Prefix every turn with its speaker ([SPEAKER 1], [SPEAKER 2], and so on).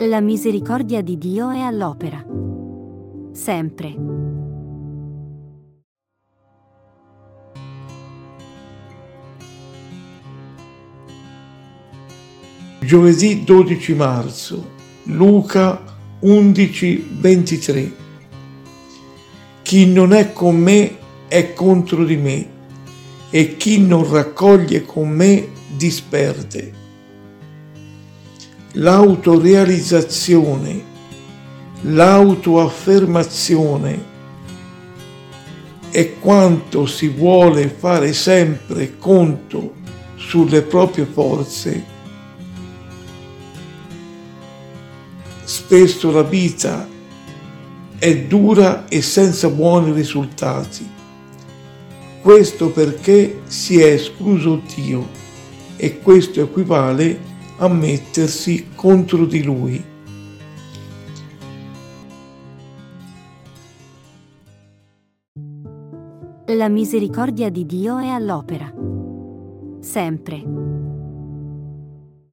[SPEAKER 1] La misericordia di Dio è all'opera. Sempre.
[SPEAKER 2] Giovedì 12 marzo, Luca 11:23. Chi non è con me è contro di me, e chi non raccoglie con me disperde. L'autorealizzazione, l'autoaffermazione è quanto si vuole fare sempre conto sulle proprie forze. Spesso la vita è dura e senza buoni risultati. Questo perché si è escluso Dio, e questo equivale a mettersi contro di Lui.
[SPEAKER 1] La misericordia di Dio è all'opera. Sempre.